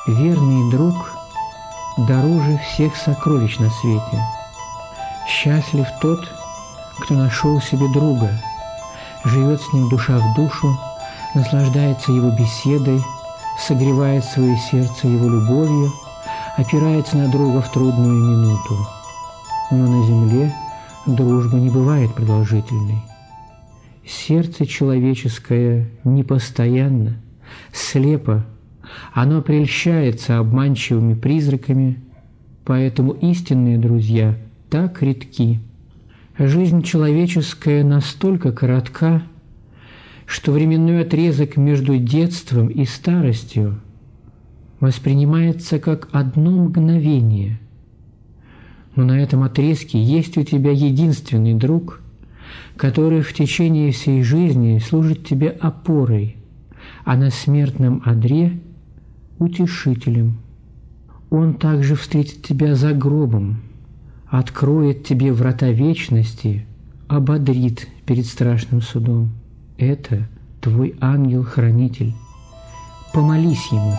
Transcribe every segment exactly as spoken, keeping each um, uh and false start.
Верный друг дороже всех сокровищ на свете. Счастлив тот, кто нашел себе друга, живет с ним душа в душу, наслаждается его беседой, согревает свое сердце его любовью, опирается на друга в трудную минуту. Но на земле дружба не бывает продолжительной. Сердце человеческое непостоянно, слепо, оно прельщается обманчивыми призраками, поэтому истинные друзья так редки. Жизнь человеческая настолько коротка, что временной отрезок между детством и старостью воспринимается как одно мгновение. Но на этом отрезке есть у тебя единственный друг, который в течение всей жизни служит тебе опорой, а на смертном одре – утешителем. Он также встретит тебя за гробом, откроет тебе врата вечности, ободрит перед страшным судом. Это твой ангел-хранитель. Помолись ему.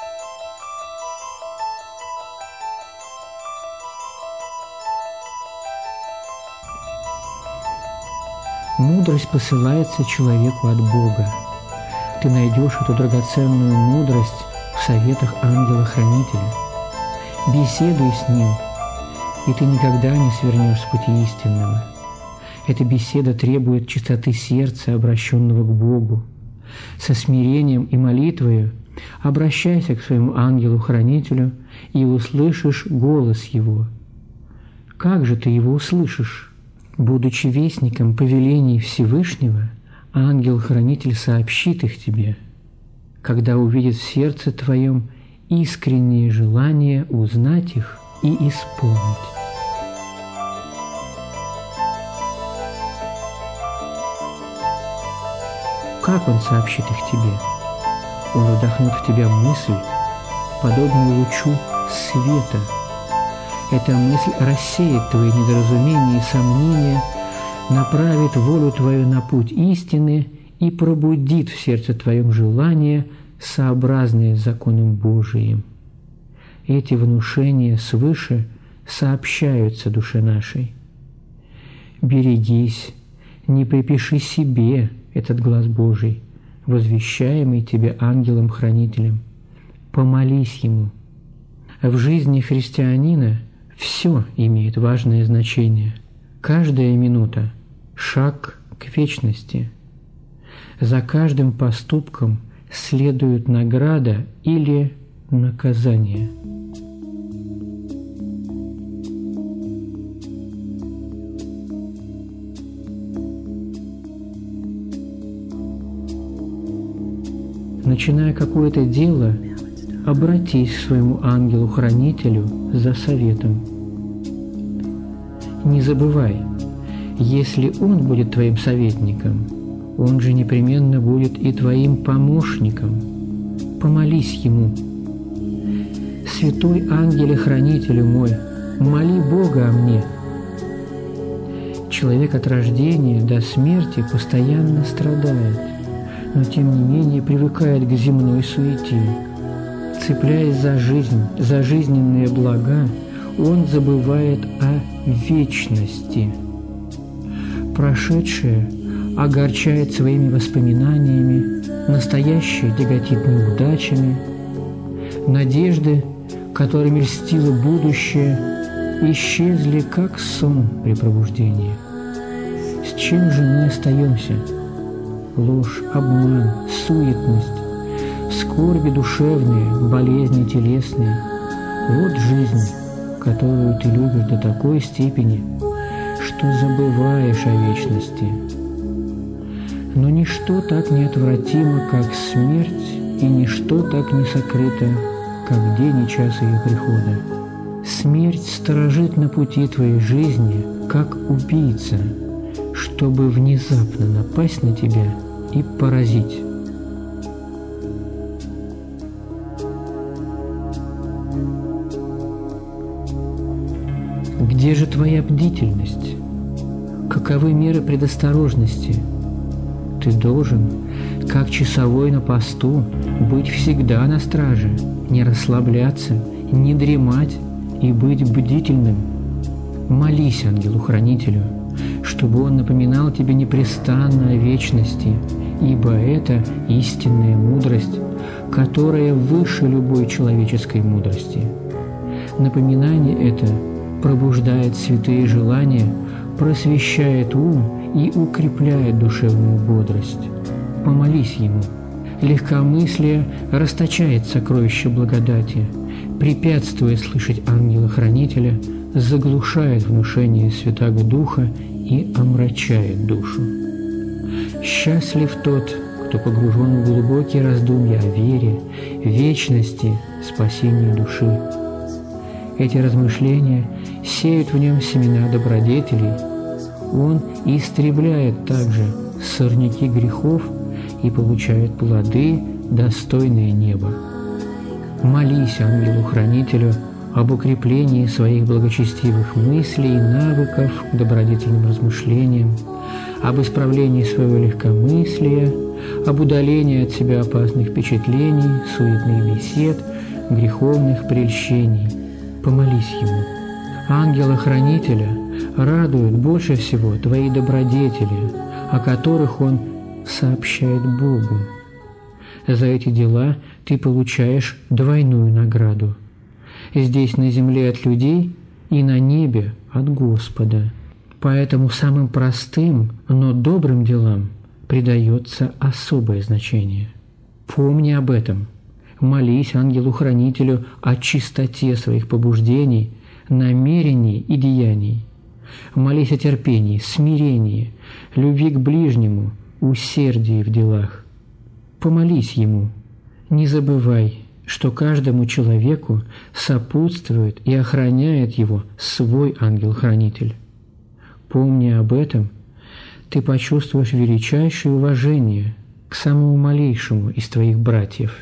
Мудрость посылается человеку от Бога. Ты найдешь эту драгоценную мудрость в советах ангела-хранителя. Беседуй с ним, и ты никогда не свернешь с пути истинного. Эта беседа требует чистоты сердца, обращенного к Богу. Со смирением и молитвою обращайся к своему ангелу-хранителю и услышишь голос его. Как же ты его услышишь? Будучи вестником повелений Всевышнего, ангел-хранитель сообщит их тебе, когда увидит в сердце твоем искреннее желание узнать их и исполнить. Как он сообщит их тебе? Он вдохнет в тебя мысль, подобную лучу света. Эта мысль рассеет твои недоразумения и сомнения, направит волю твою на путь истины и пробудит в сердце твоем желание, сообразное с законом Божиим. Эти внушения свыше сообщаются душе нашей. Берегись, не припиши себе этот глаз Божий, возвещаемый тебе ангелом-хранителем. Помолись ему. В жизни христианина все имеет важное значение. Каждая минута – шаг к вечности. За каждым поступком следует награда или наказание. Начиная какое-то дело, обратись к своему ангелу-хранителю за советом. Не забывай, если он будет твоим советником, он же непременно будет и твоим помощником. Помолись ему. Святой ангеле-хранителю мой, моли Бога о мне. Человек от рождения до смерти постоянно страдает, но тем не менее привыкает к земной суете. Цепляясь за жизнь, за жизненные блага, он забывает о вечности. Прошедшее огорчает своими воспоминаниями, настоящее тяготит неудачами. Надежды, которыми льстило будущее, исчезли, как сон при пробуждении. С чем же мы остаемся? Ложь, обман, суетность, скорби душевные, болезни телесные – вот жизнь, которую ты любишь до такой степени, что забываешь о вечности. Но ничто так неотвратимо, как смерть, и ничто так не сокрыто, как день и час ее прихода. Смерть сторожит на пути твоей жизни, как убийца, чтобы внезапно напасть на тебя и поразить. Где же твоя бдительность? Каковы меры предосторожности? Ты должен, как часовой на посту, быть всегда на страже, не расслабляться, не дремать и быть бдительным. Молись ангелу-хранителю, чтобы он напоминал тебе непрестанно о вечности, ибо это истинная мудрость, которая выше любой человеческой мудрости. Напоминание это пробуждает святые желания, просвещает ум и укрепляет душевную бодрость. Помолись ему. Легкомыслие расточает сокровища благодати, препятствуя слышать ангела-хранителя, заглушает внушение Святаго Духа и омрачает душу. Счастлив тот, кто погружен в глубокие раздумья о вере, вечности, спасении души. Эти размышления сеют в нем семена добродетелей. Он истребляет также сорняки грехов и получает плоды, достойные неба. Молись ангелу-хранителю об укреплении своих благочестивых мыслей и навыков к добродетельным размышлениям, об исправлении своего легкомыслия, об удалении от себя опасных впечатлений, суетных бесед, греховных прельщений. Помолись ему. Ангела-хранителя радуют больше всего твои добродетели, о которых он сообщает Богу. За эти дела ты получаешь двойную награду. Здесь на земле от людей и на небе от Господа. Поэтому самым простым, но добрым делам придается особое значение. Помни об этом. Молись ангелу-хранителю о чистоте своих побуждений, намерений и деяний. Молись о терпении, смирении, любви к ближнему, усердии в делах. Помолись ему. Не забывай, что каждому человеку сопутствует и охраняет его свой ангел-хранитель. Помни об этом, ты почувствуешь величайшее уважение к самому малейшему из твоих братьев.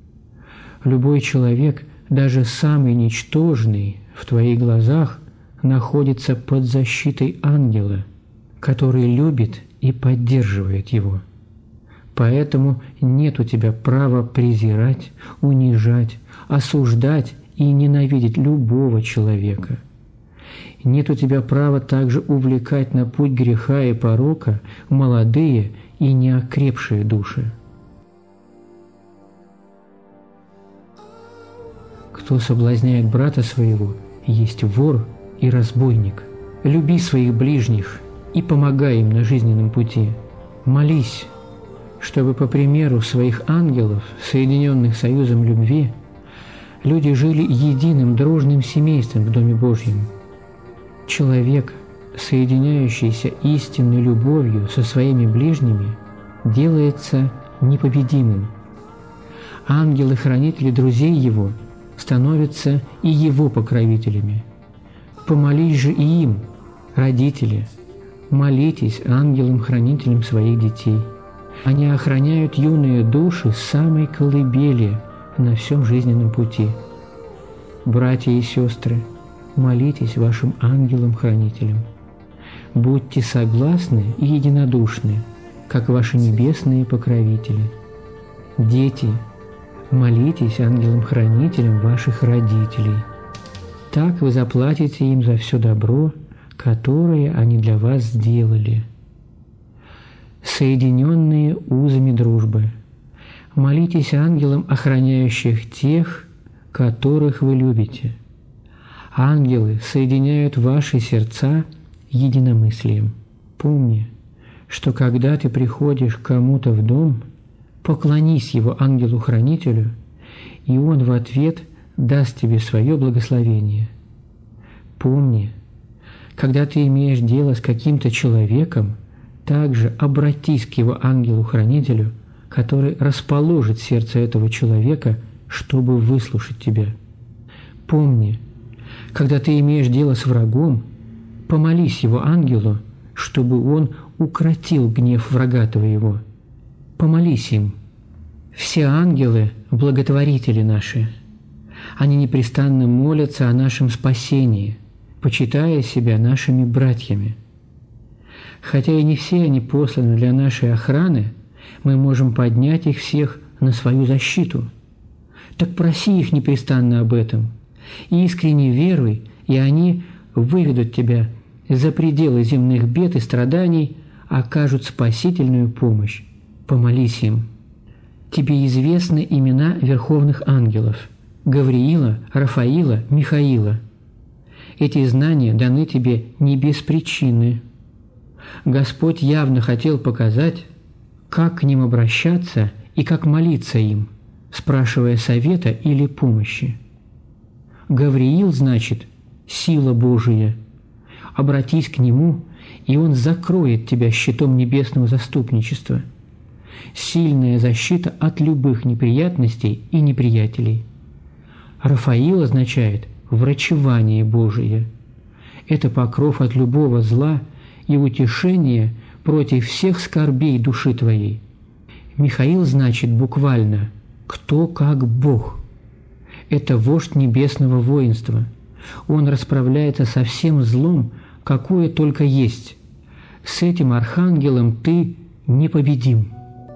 Любой человек, даже самый ничтожный в твоих глазах, находится под защитой ангела, который любит и поддерживает его. Поэтому нет у тебя права презирать, унижать, осуждать и ненавидеть любого человека. Нет у тебя права также увлекать на путь греха и порока молодые и неокрепшие души. Кто соблазняет брата своего, есть вор и разбойник. Люби своих ближних и помогай им на жизненном пути. Молись, чтобы по примеру своих ангелов, соединенных союзом любви, люди жили единым дружным семейством в Доме Божьем. Человек, соединяющийся истинной любовью со своими ближними, делается непобедимым. Ангелы-хранители друзей его становятся и его покровителями. Помолись же и им, родители, молитесь ангелам-хранителям своих детей. Они охраняют юные души с самой колыбели на всем жизненном пути. Братья и сестры, молитесь вашим ангелам-хранителям. Будьте согласны и единодушны, как ваши небесные покровители. Дети, молитесь ангелам-хранителям ваших родителей. Так вы заплатите им за все добро, которое они для вас сделали. Соединенные узами дружбы, молитесь ангелам, охраняющих тех, которых вы любите. Ангелы соединяют ваши сердца единомыслием. Помни, что когда ты приходишь к кому-то в дом, поклонись его ангелу-хранителю, и он в ответ даст тебе свое благословение. Помни, когда ты имеешь дело с каким-то человеком, также обратись к его ангелу-хранителю, который расположит сердце этого человека, чтобы выслушать тебя. Помни, когда ты имеешь дело с врагом, помолись его ангелу, чтобы он укротил гнев врага твоего. Помолись им. Все ангелы – благотворители наши. Они непрестанно молятся о нашем спасении, почитая себя нашими братьями. Хотя и не все они посланы для нашей охраны, мы можем поднять их всех на свою защиту. Так проси их непрестанно об этом, и искренне веруй, и они выведут тебя за пределы земных бед и страданий, окажут спасительную помощь. Помолись им. Тебе известны имена верховных ангелов – Гавриила, Рафаила, Михаила. Эти знания даны тебе не без причины. Господь явно хотел показать, как к ним обращаться и как молиться им, спрашивая совета или помощи. Гавриил значит «сила Божия». Обратись к нему, и он закроет тебя щитом небесного заступничества. Сильная защита от любых неприятностей и неприятелей. Рафаил означает «врачевание Божие». Это покров от любого зла и утешение против всех скорбей души твоей. Михаил значит буквально «кто как Бог». Это вождь небесного воинства. Он расправляется со всем злом, какое только есть. С этим архангелом ты непобедим.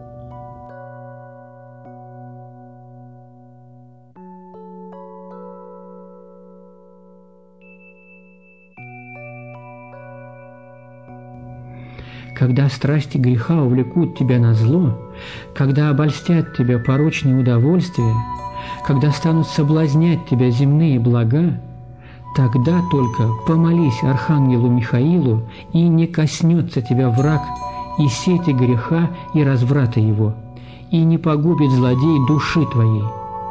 Когда страсти греха увлекут тебя на зло, когда обольстят тебя порочные удовольствия, когда станут соблазнять тебя земные блага, тогда только помолись архангелу Михаилу, и не коснется тебя враг и сети греха и разврата его, и не погубит злодей души твоей.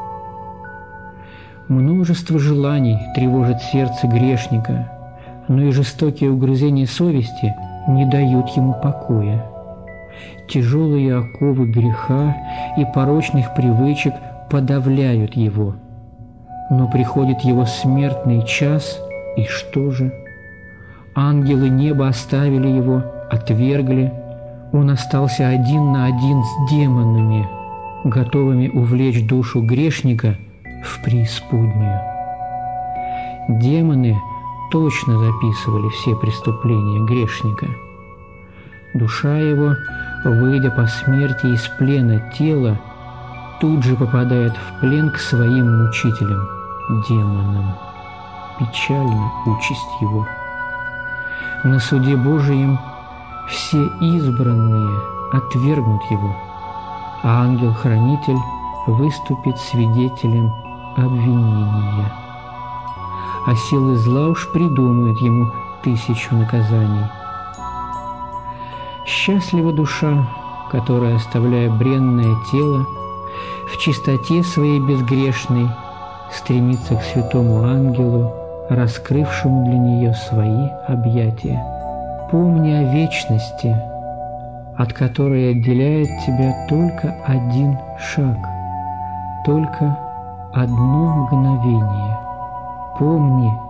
Множество желаний тревожит сердце грешника, но и жестокие угрызения совести не дают ему покоя. Тяжелые оковы греха и порочных привычек подавляют его. Но приходит его смертный час, и что же? Ангелы неба оставили его, отвергли. Он остался один на один с демонами, готовыми увлечь душу грешника в преисподнюю. Демоны точно записывали все преступления грешника. Душа его, выйдя по смерти из плена тела, тут же попадает в плен к своим мучителям, демонам. Печальна участь его. На суде Божием все избранные отвергнут его, а ангел-хранитель выступит свидетелем обвинения. А силы зла уж придумают ему тысячу наказаний. Счастлива душа, которая, оставляя бренное тело, в чистоте своей безгрешной стремится к святому ангелу, раскрывшему для нее свои объятия. Помни о вечности, от которой отделяет тебя только один шаг, только одно мгновение. Помни